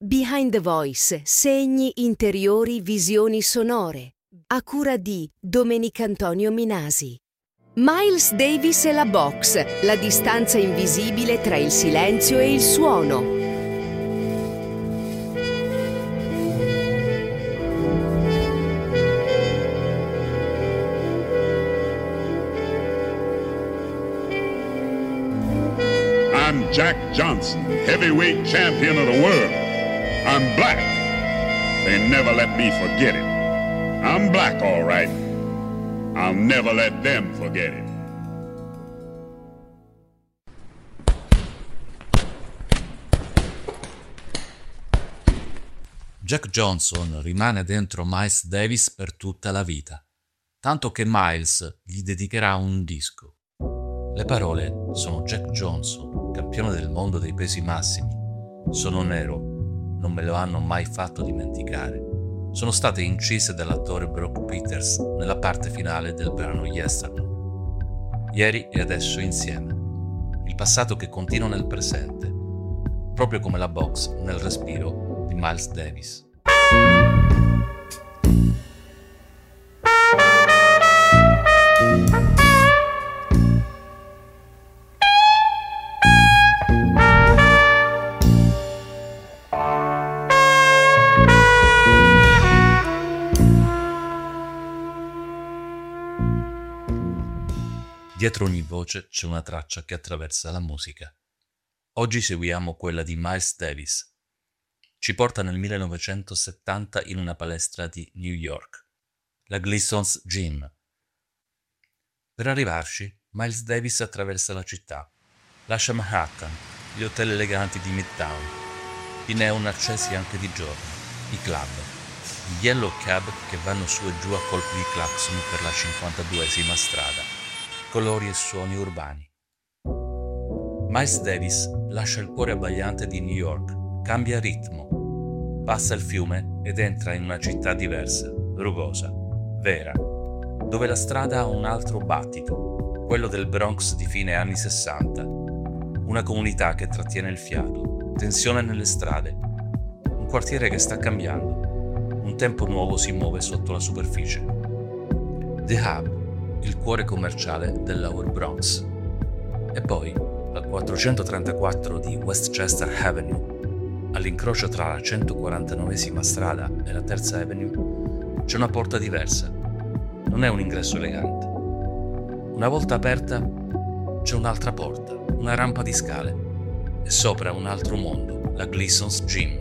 Behind the Voice, segni interiori, visioni sonore, a cura di Domenicantonio Minasi. Miles Davis e la box, la distanza invisibile tra il silenzio e il suono. I'm Jack Johnson, heavyweight champion of the world. I'm black. They never let me forget it. I'm black, all right. I'll never let them forget it. Jack Johnson rimane dentro Miles Davis per tutta la vita, tanto che Miles gli dedicherà un disco. Le parole sono Jack Johnson, campione del mondo dei pesi massimi. Sono nero, non me lo hanno mai fatto dimenticare. Sono state incise dall'attore Brock Peters nella parte finale del brano Yesterday. Ieri e adesso insieme. Il passato che continua nel presente, proprio come la box nel respiro di Miles Davis. Dietro ogni voce c'è una traccia che attraversa la musica. Oggi seguiamo quella di Miles Davis. Ci porta nel 1970 in una palestra di New York, la Gleason's Gym. Per arrivarci, Miles Davis attraversa la città, lascia Manhattan, gli hotel eleganti di Midtown, i neon accesi anche di giorno, i club, gli yellow cab che vanno su e giù a colpi di clacson per la 52esima strada. Colori e suoni urbani. Miles Davis lascia il cuore abbagliante di New York, cambia ritmo, passa il fiume ed entra in una città diversa, rugosa, vera, dove la strada ha un altro battito, quello del Bronx di fine anni 60, una comunità che trattiene il fiato, tensione nelle strade, un quartiere che sta cambiando, un tempo nuovo si muove sotto la superficie. The Hub, il cuore commerciale del Lower Bronx. E poi, al 434 di Westchester Avenue, all'incrocio tra la 149esima strada e la 3rd Avenue, c'è una porta diversa. Non è un ingresso elegante. Una volta aperta, c'è un'altra porta, una rampa di scale, e sopra un altro mondo, la Gleason's Gym.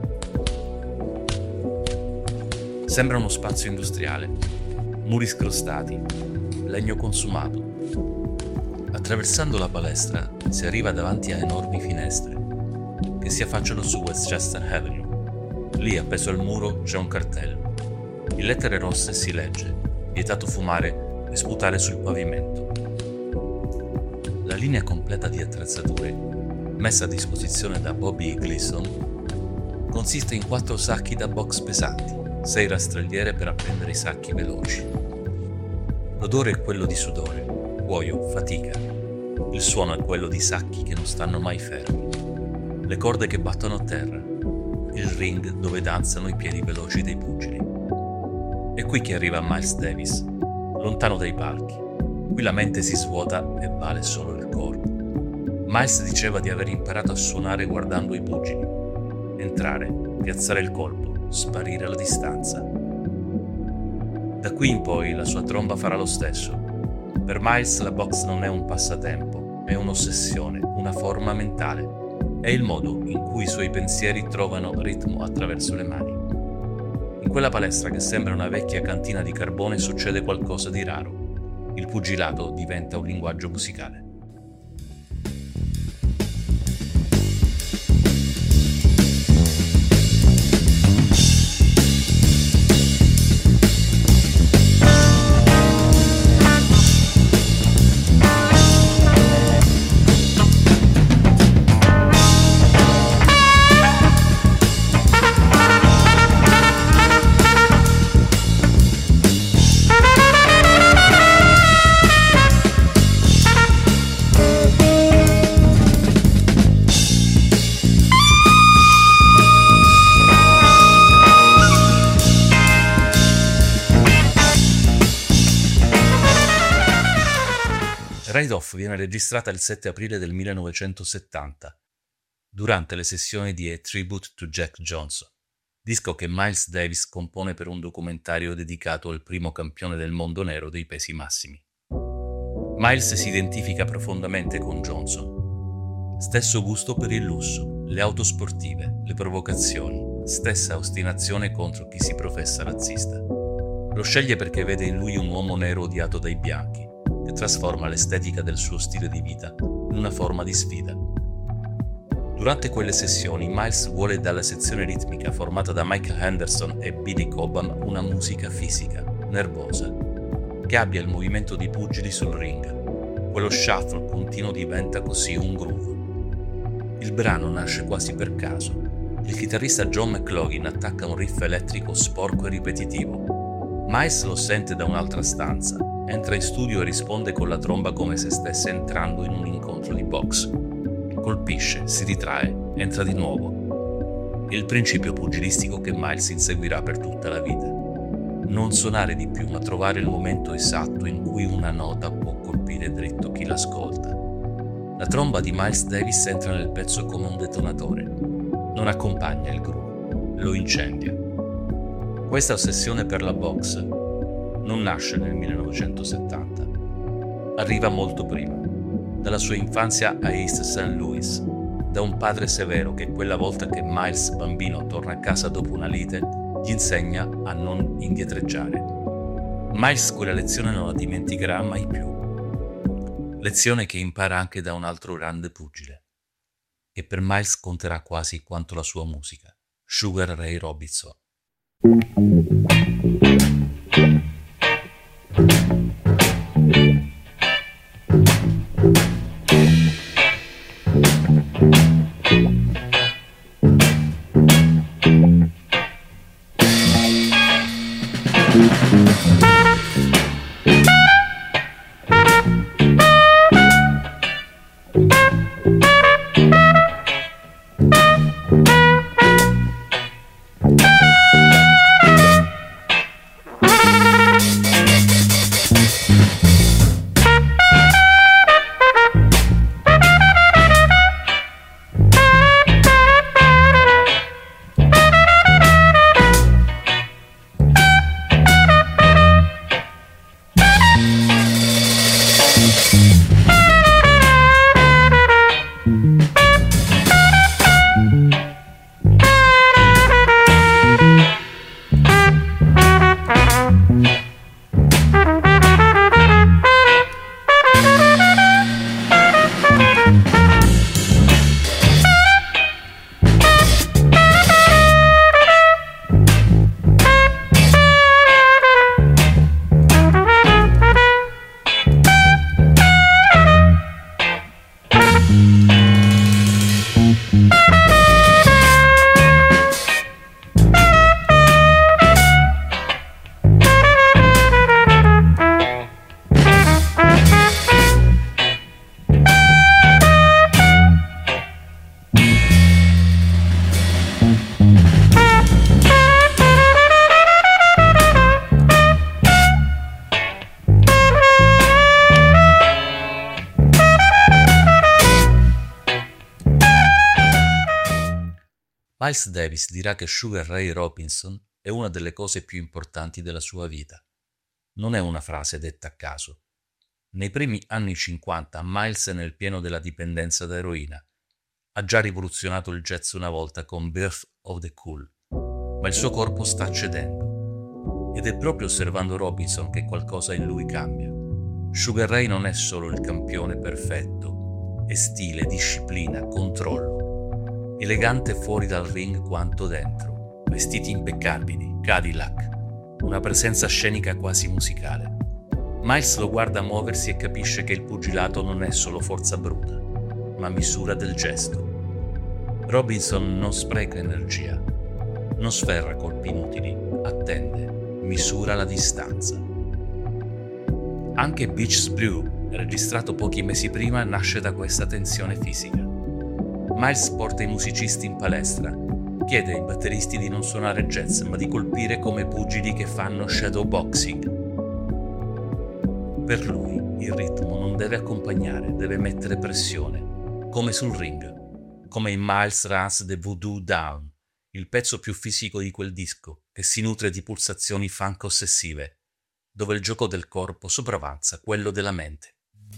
Sembra uno spazio industriale, muri scrostati, legno consumato. Attraversando la palestra si arriva davanti a enormi finestre che si affacciano su Westchester Avenue. Lì appeso al muro c'è un cartello. In lettere rosse si legge: vietato fumare e sputare sul pavimento. La linea completa di attrezzature messa a disposizione da Bobby Gleason consiste in 4 sacchi da box pesanti, 6 rastrelliere per appendere i sacchi veloci. L'odore è quello di sudore, cuoio, fatica. Il suono è quello di sacchi che non stanno mai fermi. Le corde che battono a terra. Il ring dove danzano i piedi veloci dei pugili. È qui che arriva Miles Davis, lontano dai palchi. Qui la mente si svuota e vale solo il corpo. Miles diceva di aver imparato a suonare guardando i pugili. Entrare, piazzare il colpo, sparire alla distanza. Da qui in poi la sua tromba farà lo stesso. Per Miles la box non è un passatempo, è un'ossessione, una forma mentale. È il modo in cui i suoi pensieri trovano ritmo attraverso le mani. In quella palestra che sembra una vecchia cantina di carbone succede qualcosa di raro. Il pugilato diventa un linguaggio musicale. Ride Off viene registrata il 7 aprile del 1970, durante le sessioni di A Tribute to Jack Johnson, disco che Miles Davis compone per un documentario dedicato al primo campione del mondo nero dei pesi massimi. Miles si identifica profondamente con Johnson. Stesso gusto per il lusso, le auto sportive, le provocazioni, stessa ostinazione contro chi si professa razzista. Lo sceglie perché vede in lui un uomo nero odiato dai bianchi, che trasforma l'estetica del suo stile di vita in una forma di sfida. Durante quelle sessioni, Miles vuole dalla sezione ritmica formata da Mike Henderson e Billy Cobham una musica fisica, nervosa, che abbia il movimento di pugili sul ring. Quello shuffle continuo diventa così un groove. Il brano nasce quasi per caso. Il chitarrista John McLaughlin attacca un riff elettrico sporco e ripetitivo. Miles lo sente da un'altra stanza. Entra in studio e risponde con la tromba come se stesse entrando in un incontro di box. Colpisce, si ritrae, entra di nuovo. È il principio pugilistico che Miles inseguirà per tutta la vita. Non suonare di più, ma trovare il momento esatto in cui una nota può colpire dritto chi l'ascolta. La tromba di Miles Davis entra nel pezzo come un detonatore. Non accompagna il groove, lo incendia. Questa ossessione per la box non nasce nel 1970, arriva molto prima, dalla sua infanzia a East St. Louis, da un padre severo che quella volta che Miles bambino torna a casa dopo una lite gli insegna a non indietreggiare. Miles quella lezione non la dimenticherà mai più, lezione che impara anche da un altro grande pugile, che per Miles conterà quasi quanto la sua musica, Sugar Ray Robinson. Miles Davis dirà che Sugar Ray Robinson è una delle cose più importanti della sua vita. Non è una frase detta a caso. Nei primi anni 50 Miles è nel pieno della dipendenza da eroina. Ha già rivoluzionato il jazz una volta con Birth of the Cool, ma il suo corpo sta cedendo. Ed è proprio osservando Robinson che qualcosa in lui cambia. Sugar Ray non è solo il campione perfetto, è stile, disciplina, controllo. Elegante fuori dal ring quanto dentro, vestiti impeccabili, Cadillac, una presenza scenica quasi musicale. Miles lo guarda muoversi e capisce che il pugilato non è solo forza bruta, ma misura del gesto. Robinson non spreca energia, non sferra colpi inutili, attende, misura la distanza. Anche Beach's Blue, registrato pochi mesi prima, nasce da questa tensione fisica. Miles porta i musicisti in palestra, chiede ai batteristi di non suonare jazz ma di colpire come pugili che fanno shadowboxing. Per lui il ritmo non deve accompagnare, deve mettere pressione, come sul ring, come in Miles Runs the Voodoo Down, il pezzo più fisico di quel disco, che si nutre di pulsazioni funk ossessive, dove il gioco del corpo sopravanza quello della mente.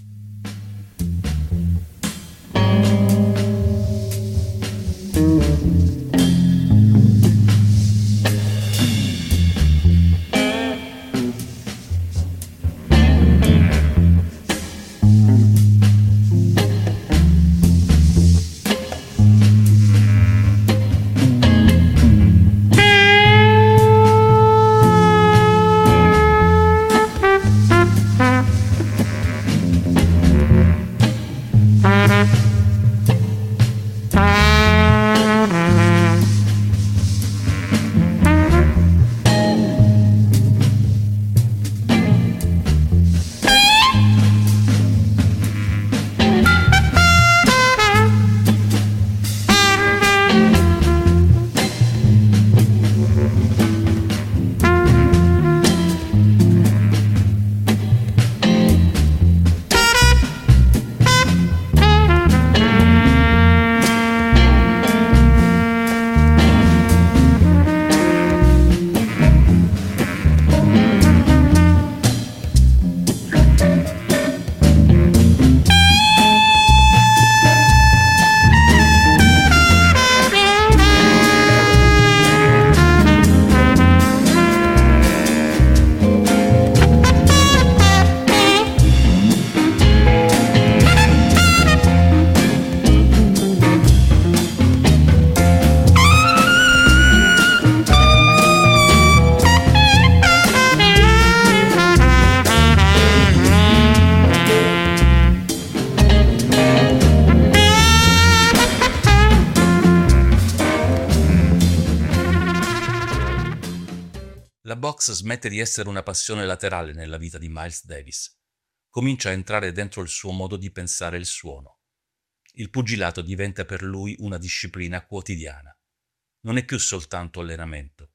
La box smette di essere una passione laterale nella vita di Miles Davis. Comincia a entrare dentro il suo modo di pensare il suono. Il pugilato diventa per lui una disciplina quotidiana. Non è più soltanto allenamento.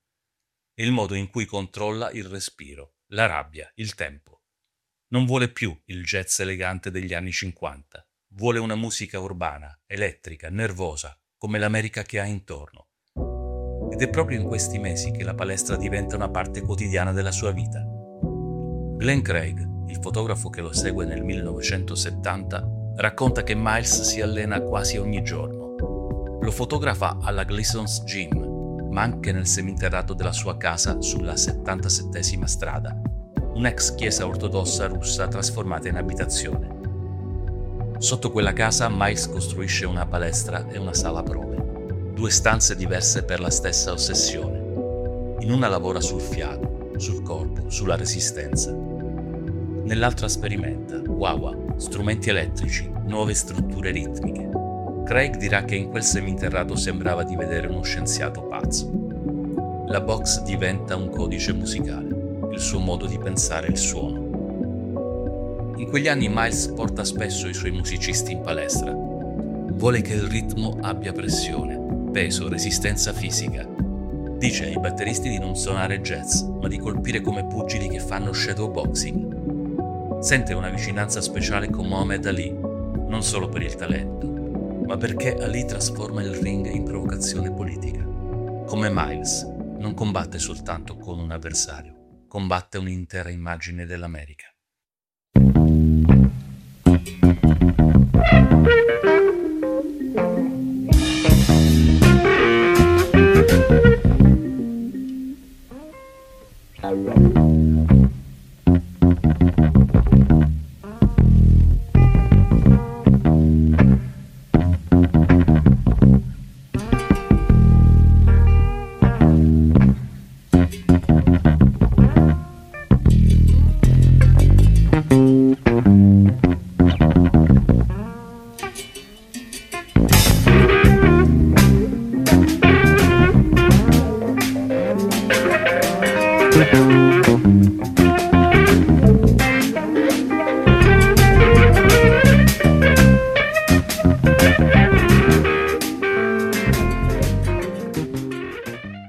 È il modo in cui controlla il respiro, la rabbia, il tempo. Non vuole più il jazz elegante degli anni 50. Vuole una musica urbana, elettrica, nervosa, come l'America che ha intorno. Ed è proprio in questi mesi che la palestra diventa una parte quotidiana della sua vita. Glenn Craig, il fotografo che lo segue nel 1970, racconta che Miles si allena quasi ogni giorno. Lo fotografa alla Gleason's Gym, ma anche nel seminterrato della sua casa sulla 77esima strada, un'ex chiesa ortodossa russa trasformata in abitazione. Sotto quella casa Miles costruisce una palestra e una sala prove. 2 stanze diverse per la stessa ossessione. In una lavora sul fiato, sul corpo, sulla resistenza. Nell'altra sperimenta, wah-wah, strumenti elettrici, nuove strutture ritmiche. Craig dirà che in quel seminterrato sembrava di vedere uno scienziato pazzo. La box diventa un codice musicale, il suo modo di pensare il suono. In quegli anni Miles porta spesso i suoi musicisti in palestra. Vuole che il ritmo abbia pressione, peso, resistenza fisica. Dice ai batteristi di non suonare jazz, ma di colpire come pugili che fanno shadowboxing. Sente una vicinanza speciale con Muhammad Ali, non solo per il talento, ma perché Ali trasforma il ring in provocazione politica. Come Miles, non combatte soltanto con un avversario, combatte un'intera immagine dell'America.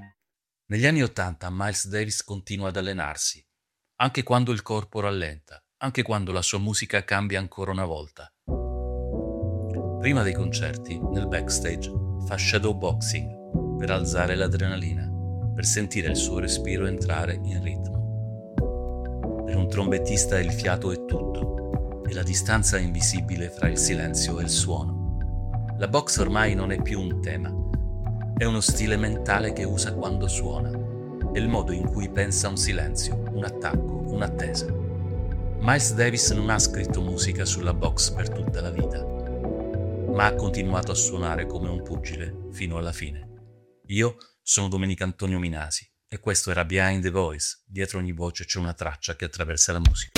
Negli anni '80 Miles Davis continua ad allenarsi, anche quando il corpo rallenta, anche quando la sua musica cambia ancora una volta. Prima dei concerti, nel backstage, fa shadowboxing per alzare l'adrenalina, per sentire il suo respiro entrare in ritmo. Per un trombettista il fiato è tutto, e la distanza è invisibile fra il silenzio e il suono. La box ormai non è più un tema, è uno stile mentale che usa quando suona, è il modo in cui pensa un silenzio, un attacco, un'attesa. Miles Davis non ha scritto musica sulla box per tutta la vita, ma ha continuato a suonare come un pugile fino alla fine. Io sono Domenico Antonio Minasi e questo era Behind the Voice. Dietro ogni voce c'è una traccia che attraversa la musica.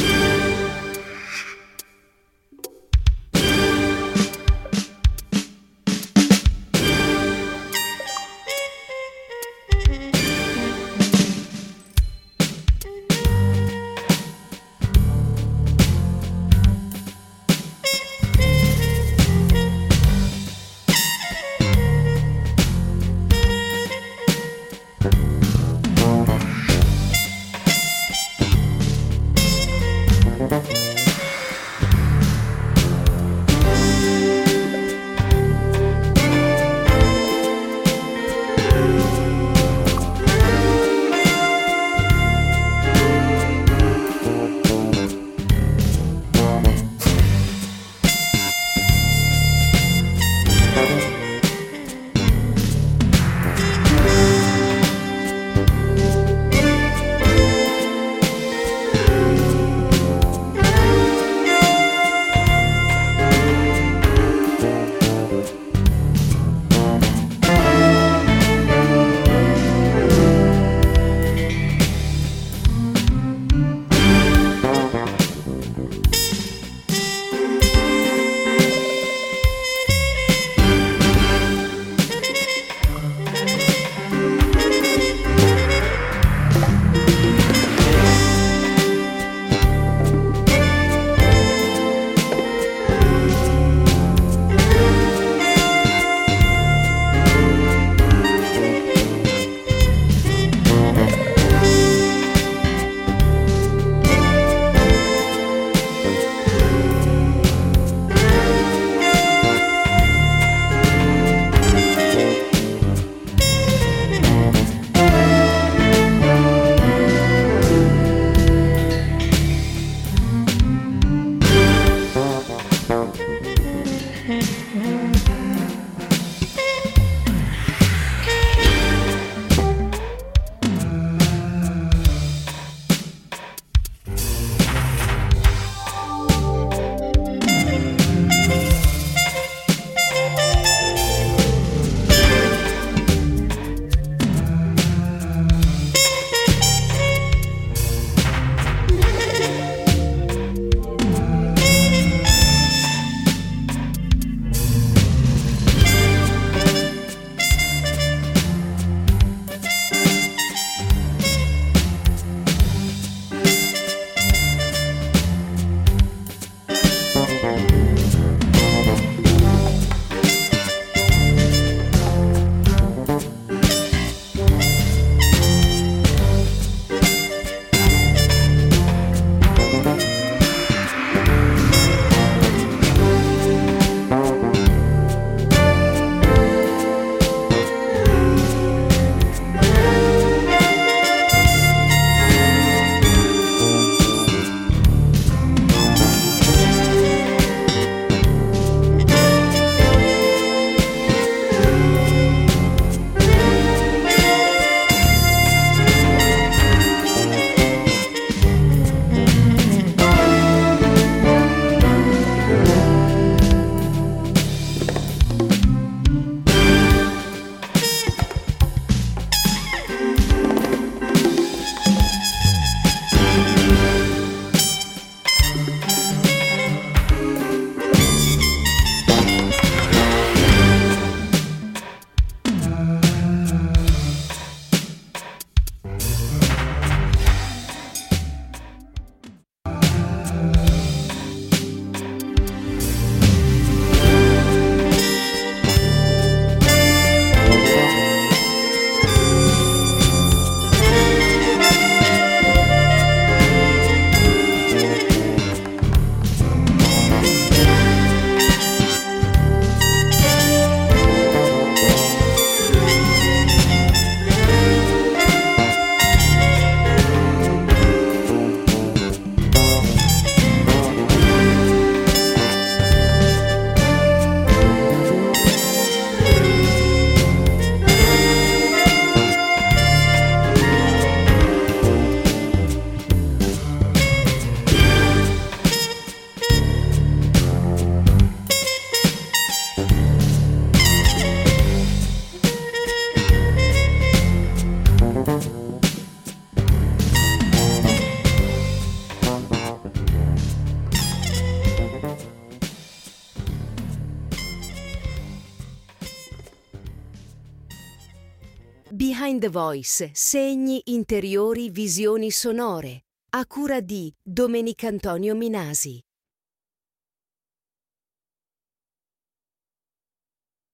Behind the Voice, segni interiori, visioni sonore, a cura di Domenicantonio Minasi.